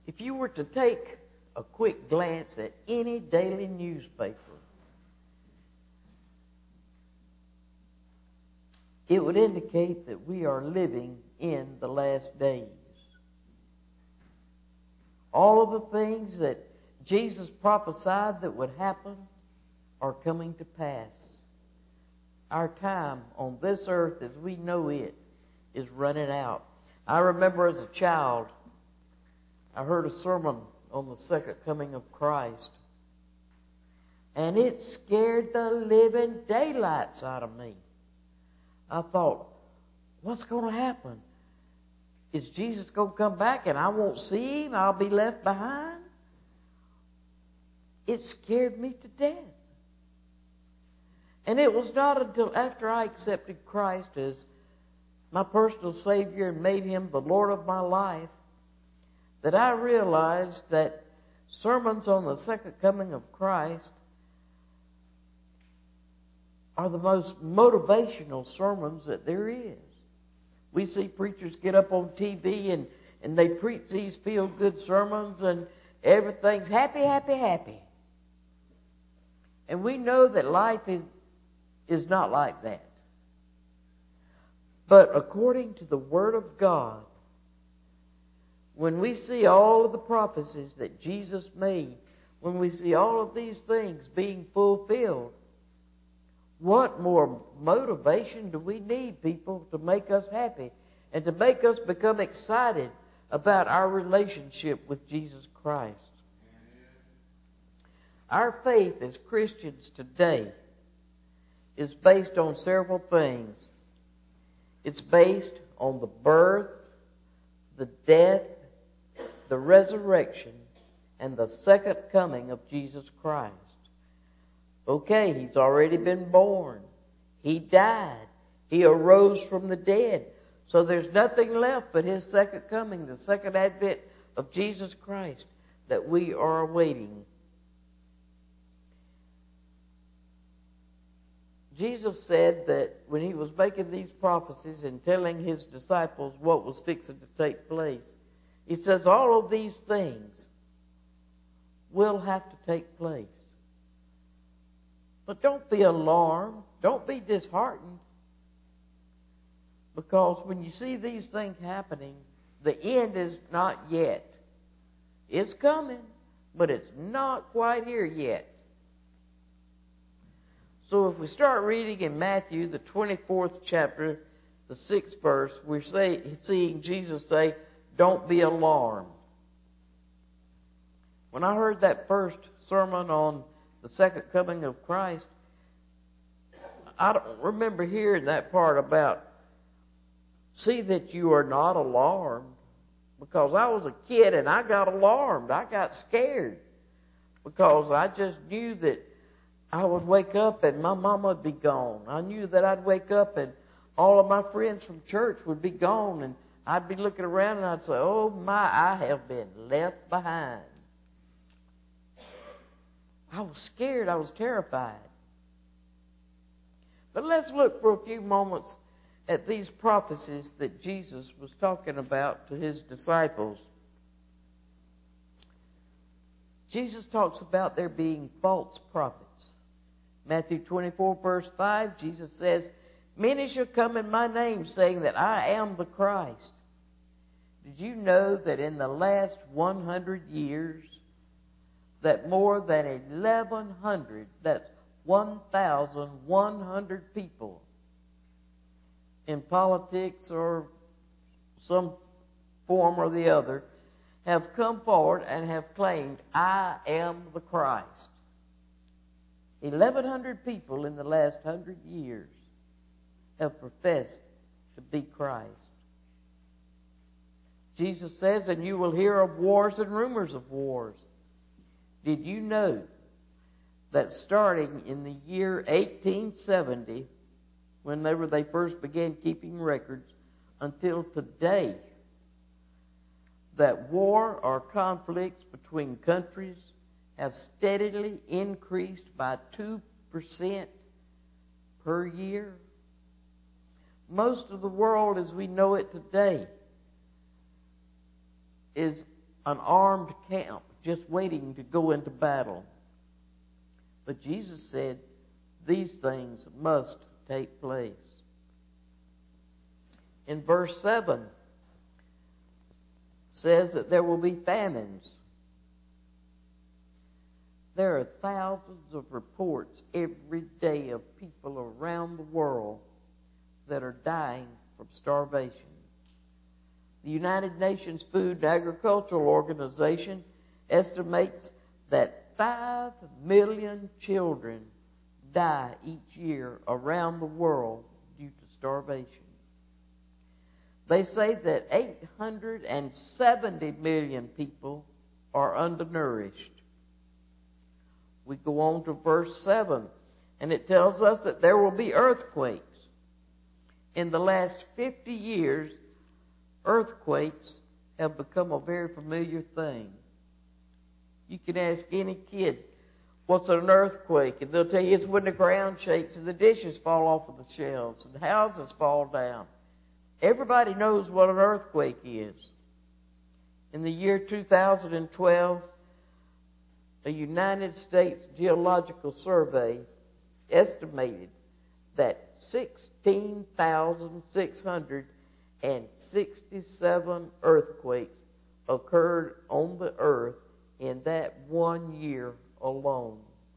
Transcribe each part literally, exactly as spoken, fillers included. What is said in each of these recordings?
If you were to take a quick glance at any daily newspaper, it would indicate that we are living in the last days. All of the things that Jesus prophesied that would happen are coming to pass. Our time on this earth as we know it is running out. I remember as a child, I heard a sermon on the second coming of Christ, and it scared the living daylights out of me. I thought, what's going to happen? Is Jesus going to come back and I won't see him? I'll be left behind? It scared me to death. And it was not until after I accepted Christ as my personal Savior and made him the Lord of my life that I realized that sermons on the second coming of Christ are the most motivational sermons that there is. We see preachers get up on T V and, and they preach these feel-good sermons and everything's happy, happy, happy. And we know that life is, is not like that. But according to the Word of God, when we see all of the prophecies that Jesus made, when we see all of these things being fulfilled, what more motivation do we need, people, to make us happy and to make us become excited about our relationship with Jesus Christ? Our faith as Christians today is based on several things. It's based on the birth, the death, the resurrection, and the second coming of Jesus Christ. Okay, he's already been born. He died. He arose from the dead. So there's nothing left but his second coming, the second advent of Jesus Christ that we are awaiting. Jesus said that when he was making these prophecies and telling his disciples what was fixing to take place, he says all of these things will have to take place. But don't be alarmed. Don't be disheartened. Because when you see these things happening, the end is not yet. It's coming, but it's not quite here yet. So if we start reading in Matthew, the twenty-fourth chapter, the sixth verse, we're say, seeing Jesus say, don't be alarmed. When I heard that first sermon on the second coming of Christ, I don't remember hearing that part about see that you are not alarmed, because I was a kid and I got alarmed. I got scared because I just knew that I would wake up and my mama would be gone. I knew that I'd wake up and all of my friends from church would be gone, and I'd be looking around and I'd say, oh my, I have been left behind. I was scared. I was terrified. But let's look for a few moments at these prophecies that Jesus was talking about to his disciples. Jesus talks about there being false prophets. Matthew twenty-four, verse five, Jesus says, many shall come in my name, saying that I am the Christ. Did you know that in the last one hundred years, that more than eleven hundred, that's one thousand one hundred people in politics or some form or the other have come forward and have claimed, I am the Christ. eleven hundred people in the last one hundred years have professed to be Christ. Jesus says, and you will hear of wars and rumors of wars. Did you know that starting in the year eighteen seventy, whenever they first began keeping records, until today, that war or conflicts between countries have steadily increased by two percent per year? Most of the world as we know it today is an armed camp just waiting to go into battle. But Jesus said these things must take place. In verse seven, says that there will be famines. There are thousands of reports every day of people around the world that are dying from starvation. The United Nations Food and Agricultural Organization estimates that five million children die each year around the world due to starvation. They say that eight hundred seventy million people are undernourished. We go on to verse seven, and it tells us that there will be earthquakes. In the last fifty years, earthquakes have become a very familiar thing. You can ask any kid, what's an earthquake? And they'll tell you it's when the ground shakes and the dishes fall off of the shelves and houses fall down. Everybody knows what an earthquake is. In the year two thousand twelve, a United States Geological Survey estimated that sixteen thousand six hundred sixty-seven earthquakes occurred on the earth in that one year alone.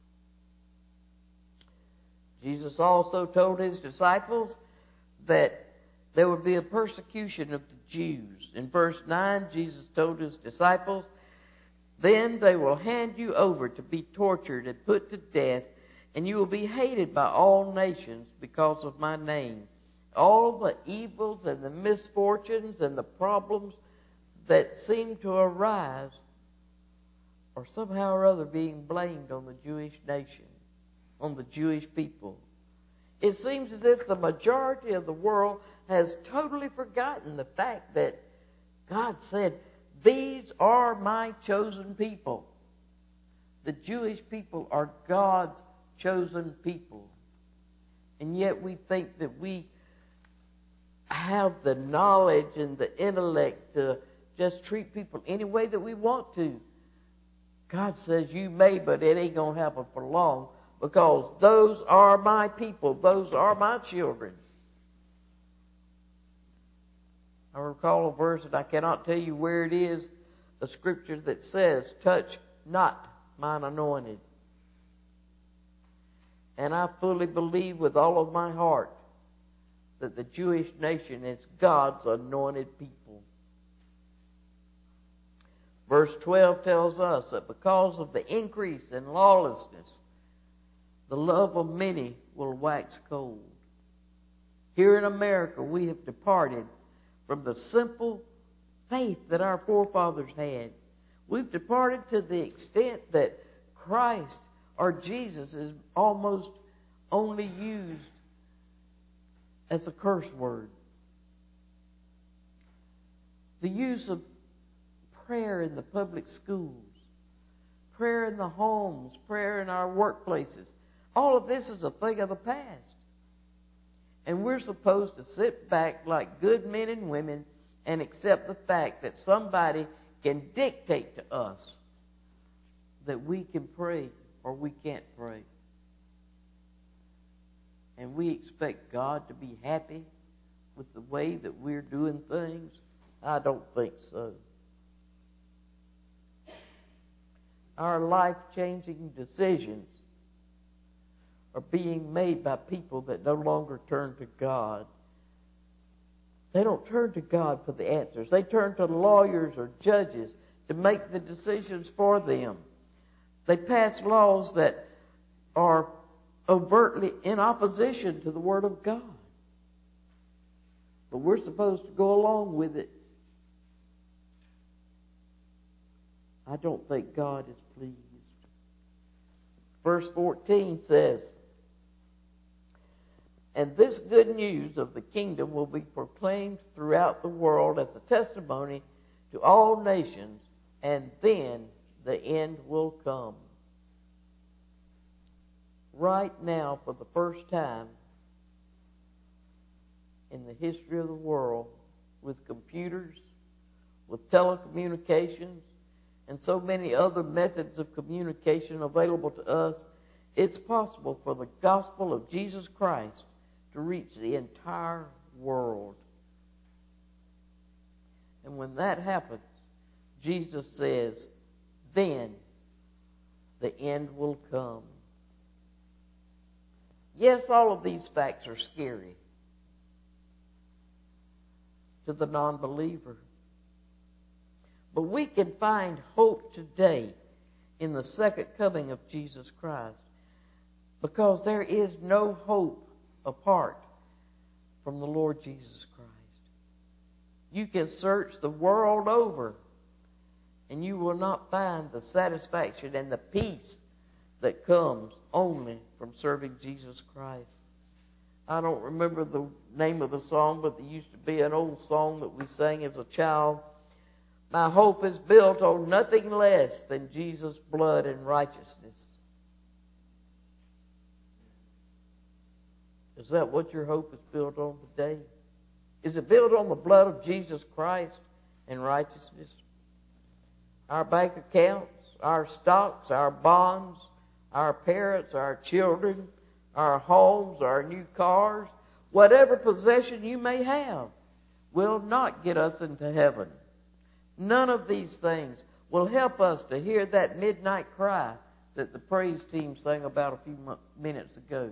Jesus also told his disciples that there would be a persecution of the Jews. In verse nine, Jesus told his disciples, "Then they will hand you over to be tortured and put to death, and you will be hated by all nations because of my name." All the evils and the misfortunes and the problems that seem to arise are somehow or other being blamed on the Jewish nation, on the Jewish people. It seems as if the majority of the world has totally forgotten the fact that God said, "These are my chosen people." The Jewish people are God's chosen people. And yet we think that we have the knowledge and the intellect to just treat people any way that we want to. God says you may, but it ain't going to happen for long, because those are my people. Those are my children. I recall a verse, and I cannot tell you where it is, a scripture that says, "Touch not mine anointed." And I fully believe with all of my heart that the Jewish nation is God's anointed people. Verse twelve tells us that because of the increase in lawlessness, the love of many will wax cold. Here in America, we have departed from the simple faith that our forefathers had. We've departed to the extent that Christ or Jesus is almost only used as a curse word. The use of prayer in the public schools, prayer in the homes, prayer in our workplaces, all of this is a thing of the past. And we're supposed to sit back like good men and women and accept the fact that somebody can dictate to us that we can pray or we can't pray. And we expect God to be happy with the way that we're doing things? I don't think so. Our life-changing decisions are being made by people that no longer turn to God. They don't turn to God for the answers. They turn to lawyers or judges to make the decisions for them. They pass laws that are overtly in opposition to the Word of God. But we're supposed to go along with it. I don't think God is pleased. Verse fourteen says, "And this good news of the kingdom will be proclaimed throughout the world as a testimony to all nations, and then the end will come." Right now, for the first time in the history of the world, with computers, with telecommunications, and so many other methods of communication available to us, it's possible for the gospel of Jesus Christ to reach the entire world. And when that happens, Jesus says, then the end will come. Yes, all of these facts are scary to the non-believer. But we can find hope today in the second coming of Jesus Christ, because there is no hope apart from the Lord Jesus Christ. You can search the world over, and you will not find the satisfaction and the peace that comes only from serving Jesus Christ. I don't remember the name of the song, but there used to be an old song that we sang as a child. My hope is built on nothing less than Jesus' blood and righteousness. Is that what your hope is built on today? Is it built on the blood of Jesus Christ and righteousness? Our bank accounts, our stocks, our bonds, our parents, our children, our homes, our new cars, whatever possession you may have, will not get us into heaven. None of these things will help us to hear that midnight cry that the praise team sang about a few minutes ago.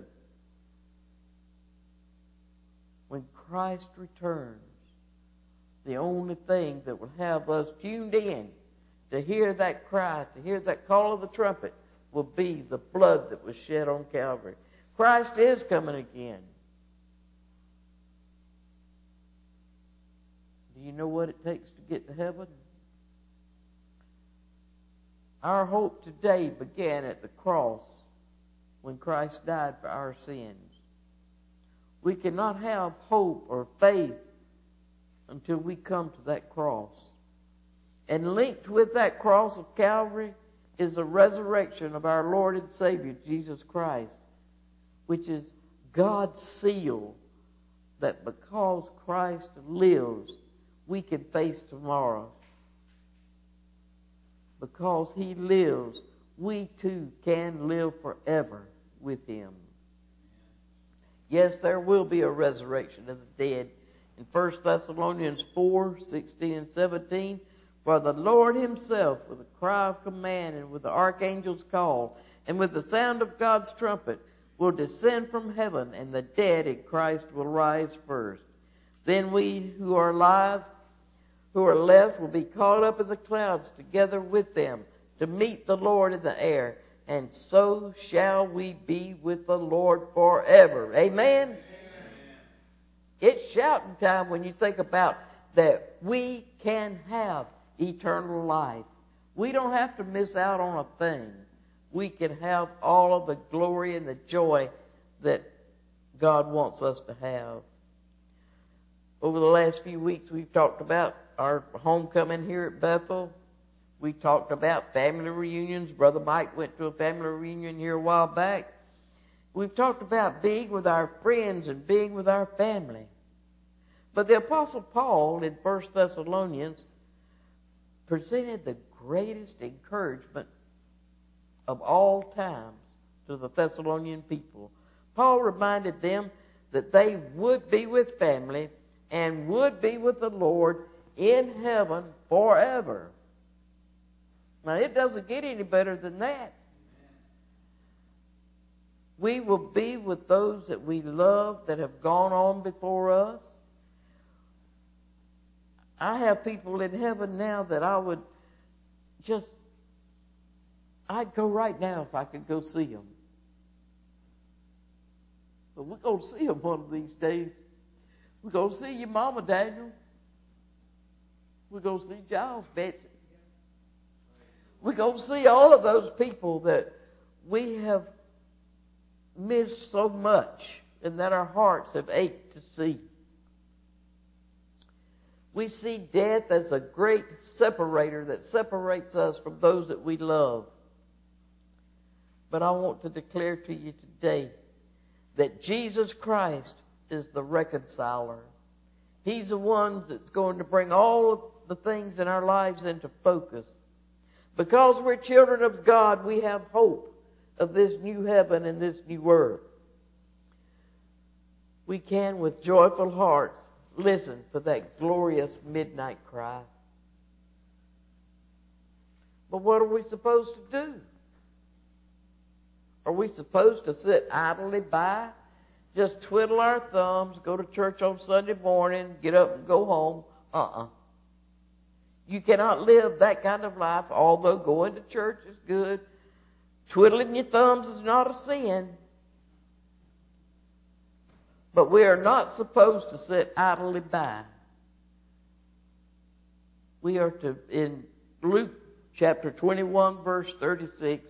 When Christ returns, the only thing that will have us tuned in to hear that cry, to hear that call of the trumpet, will be the blood that was shed on Calvary. Christ is coming again. Do you know what it takes to get to heaven? Our hope today began at the cross when Christ died for our sins. We cannot have hope or faith until we come to that cross. And linked with that cross of Calvary is the resurrection of our Lord and Savior, Jesus Christ, which is God's seal that because Christ lives, we can face tomorrow. Because He lives, we too can live forever with Him. Yes, there will be a resurrection of the dead. In First Thessalonians four, sixteen and seventeen, for the Lord Himself, with a cry of command and with the archangel's call, and with the sound of God's trumpet, will descend from heaven, and the dead in Christ will rise first. Then we who are alive, who are left, will be caught up in the clouds together with them to meet the Lord in the air. And so shall we be with the Lord forever. Amen? Amen. It's shouting time when you think about that we can have eternal life. We don't have to miss out on a thing. We can have all of the glory and the joy that God wants us to have. Over the last few weeks, we've talked about our homecoming here at Bethel. We talked about family reunions. Brother Mike went to a family reunion here a while back. We've talked about being with our friends and being with our family. But the Apostle Paul in First Thessalonians presented the greatest encouragement of all times to the Thessalonian people. Paul reminded them that they would be with family and would be with the Lord in heaven forever. Now, it doesn't get any better than that. We will be with those that we love that have gone on before us. I have people in heaven now that I would just, I'd go right now if I could go see them. But we're going to see them one of these days. We're going to see your mama, Daniel. We're going to see Giles, Betsy. We're going to see all of those people that we have missed so much and that our hearts have ached to see. We see death as a great separator that separates us from those that we love. But I want to declare to you today that Jesus Christ is the reconciler. He's the one that's going to bring all of the things in our lives into focus. Because we're children of God, we have hope of this new heaven and this new earth. We can, with joyful hearts, listen for that glorious midnight cry. But what are we supposed to do? Are we supposed to sit idly by, just twiddle our thumbs, go to church on Sunday morning, get up and go home? Uh-uh. You cannot live that kind of life, although going to church is good. Twiddling your thumbs is not a sin. But we are not supposed to sit idly by. We are to, in Luke chapter twenty-one, verse thirty-six,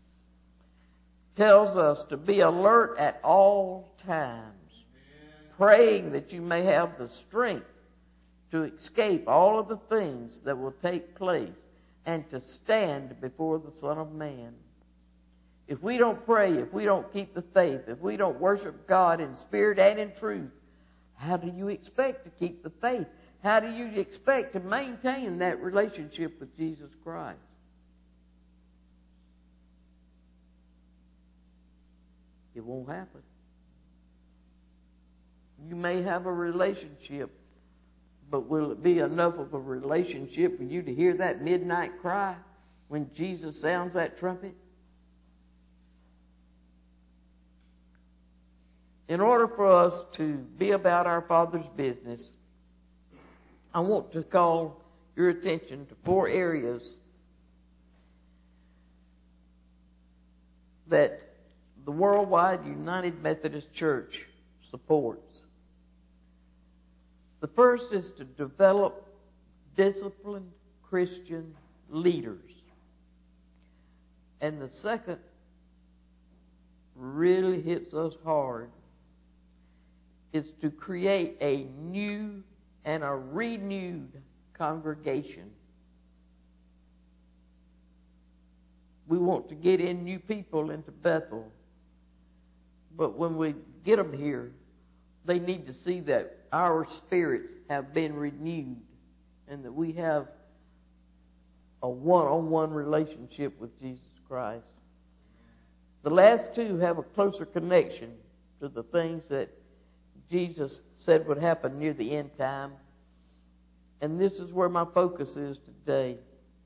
tells us to be alert at all times, praying that you may have the strength to escape all of the things that will take place and to stand before the Son of Man. If we don't pray, if we don't keep the faith, if we don't worship God in spirit and in truth, how do you expect to keep the faith? How do you expect to maintain that relationship with Jesus Christ? It won't happen. You may have a relationship, but will it be enough of a relationship for you to hear that midnight cry when Jesus sounds that trumpet? In order for us to be about our Father's business, I want to call your attention to four areas that the Worldwide United Methodist Church supports. The first is to develop disciplined Christian leaders. And the second really hits us hard. Is to create a new and a renewed congregation. We want to get in new people into Bethel. But when we get them here, they need to see that our spirits have been renewed and that we have a one-on-one relationship with Jesus Christ. The last two have a closer connection to the things that Jesus said would happen near the end time. And this is where my focus is today.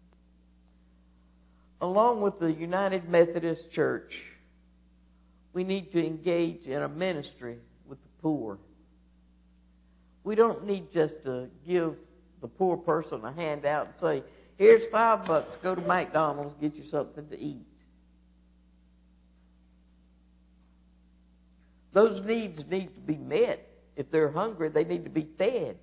Along with the United Methodist Church, we need to engage in a ministry with the poor. We don't need just to give the poor person a handout and say, here's five bucks, go to McDonald's, get you something to eat. Those needs need to be met. If they're hungry, they need to be fed.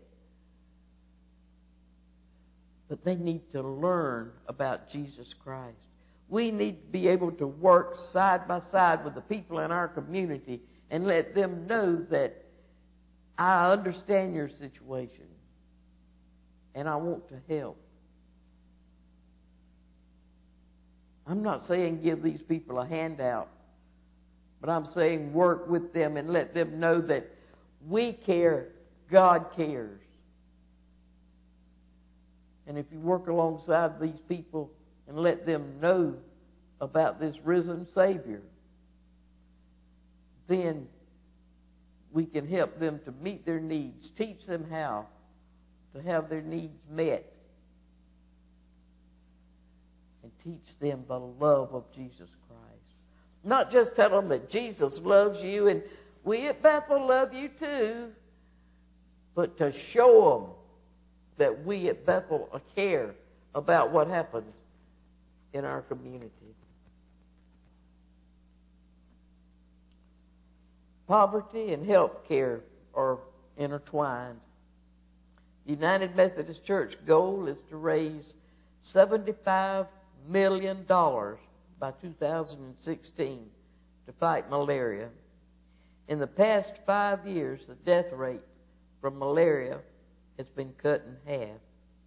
But they need to learn about Jesus Christ. We need to be able to work side by side with the people in our community and let them know that I understand your situation and I want to help. I'm not saying give these people a handout. But I'm saying work with them and let them know that we care, God cares. And if you work alongside these people and let them know about this risen Savior, then we can help them to meet their needs, teach them how to have their needs met, and teach them the love of Jesus Christ. Not just tell them that Jesus loves you and we at Bethel love you too, but to show them that we at Bethel care about what happens in our community. Poverty and health care are intertwined. The United Methodist Church goal is to raise seventy-five million dollars by two thousand sixteen to fight malaria. In the past five years, the death rate from malaria has been cut in half.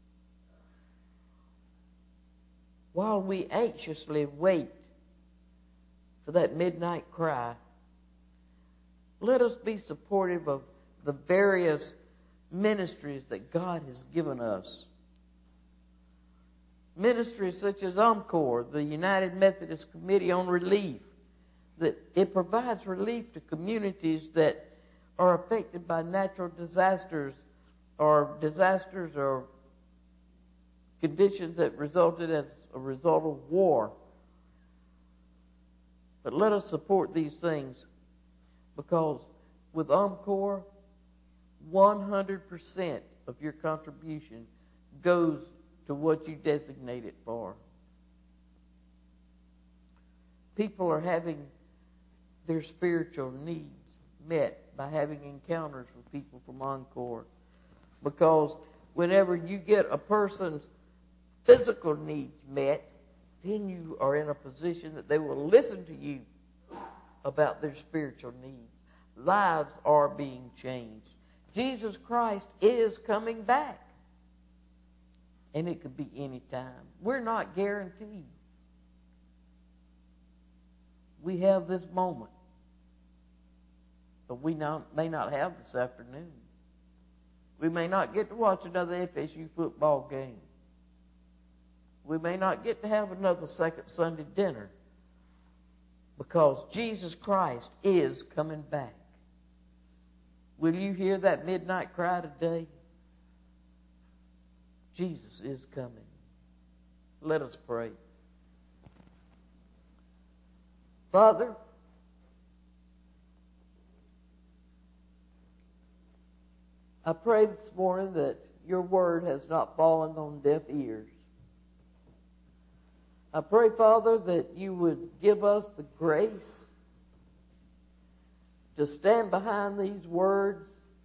While we anxiously wait for that midnight cry, let us be supportive of the various ministries that God has given us. Ministries such as UMCOR, the United Methodist Committee on Relief, that it provides relief to communities that are affected by natural disasters or disasters or conditions that resulted as a result of war. But let us support these things, because with UMCOR, one hundred percent of your contribution goes to what you designate it for. People are having their spiritual needs met by having encounters with people from UMCOR, because whenever you get a person's physical needs met, then you are in a position that they will listen to you about their spiritual needs. Lives are being changed. Jesus Christ is coming back. And it could be any time. We're not guaranteed. We have this moment, but we not, may not have this afternoon. We may not get to watch another F S U football game. We may not get to have another second Sunday dinner, because Jesus Christ is coming back. Will you hear that midnight cry today? Jesus is coming. Let us pray. Father, I pray this morning that your word has not fallen on deaf ears. I pray, Father, that you would give us the grace to stand behind these words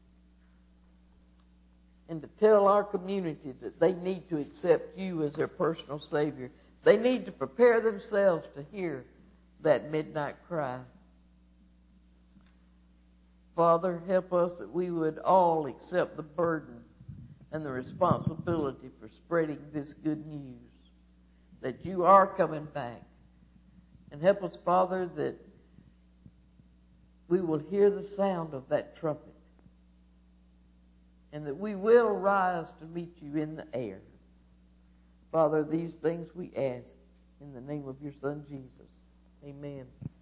and to tell our community that they need to accept you as their personal Savior. They need to prepare themselves to hear that midnight cry. Father, help us that we would all accept the burden and the responsibility for spreading this good news, that you are coming back. And help us, Father, that we will hear the sound of that trumpet, and that we will rise to meet you in the air. Father, these things we ask in the name of your Son, Jesus. Amen.